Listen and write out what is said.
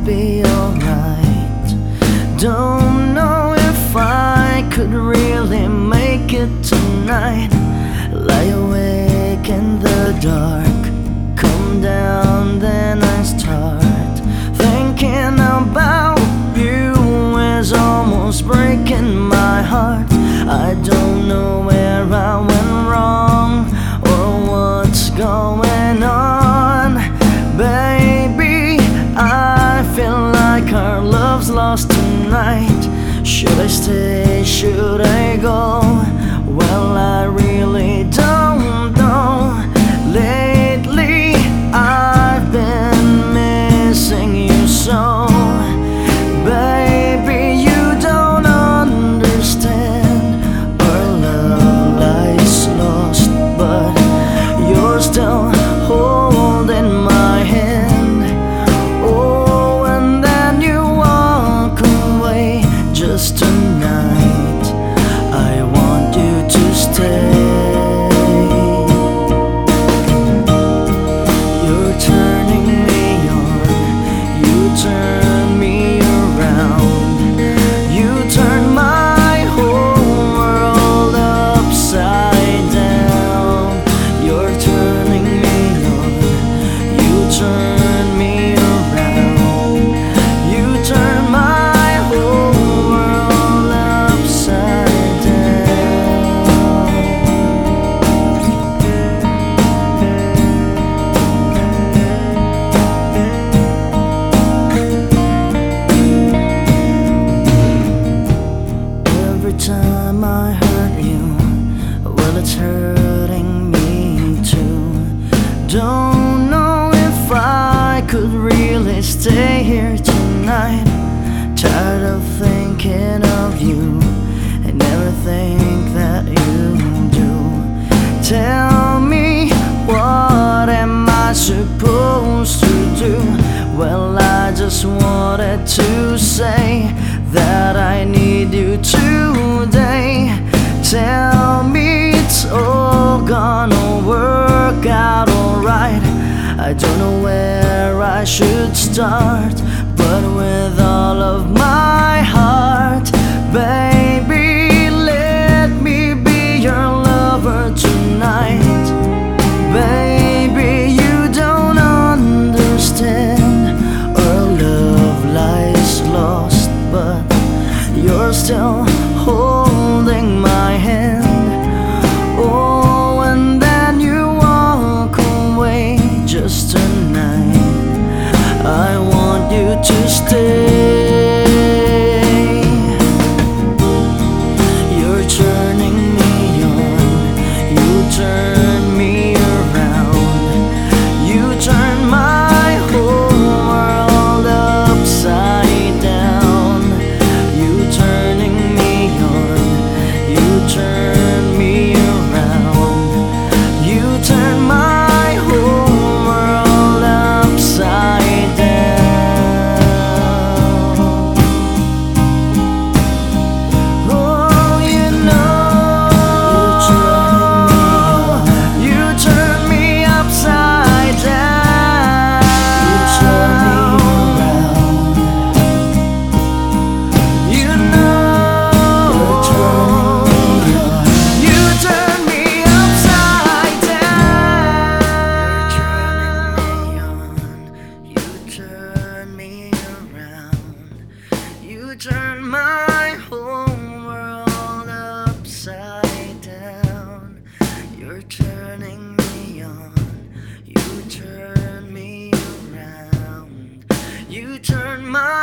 be alright. Don't know if I could really make it tonight. Lie awake in the dark, come down, then I start thinking about you. Is almost breaking my heart. I don't know where I went wrong or what's going on. Baby, I feel like our love's lost tonight. Should I stay? Should I go? Well, I really don't know. Lately, I've been missing you so. Baby, you don't understand. Our love lies lost, but you're still holding my hand. Oh, and then you walk away. Just tonight, I want you to stay. You're turning me on, you turn me around, you turn my whole world upside down. You're turning me on, you turn me around, you turn my whole world upside down. Every time I hurt you, well, it's hurting me too. Don't know if I could really stay here tonight. Tired of thinking of you and everything that you do. Tell me, what am I supposed to do? Well, I just wanted to say that I need you today. Tell me it's all gonna work out alright. I don't know where I should start, but with all of my heart, baby, let me be your lover tonight. Baby, you don't understand. Our love lies lost, but you're still holding my hand. Oh, and then you walk away. Just tonight, I want you to stay. You're turning me on, you turn me around, you turn my whole world upside down. You turning me on, you turn me around, you turn my whole world upside down. Oh, you know, you turn me upside down. You turn me around. You know, you turn me upside down. You turn me around, you turn my whole world upside down. You're turning me on, you turn me around, you turn my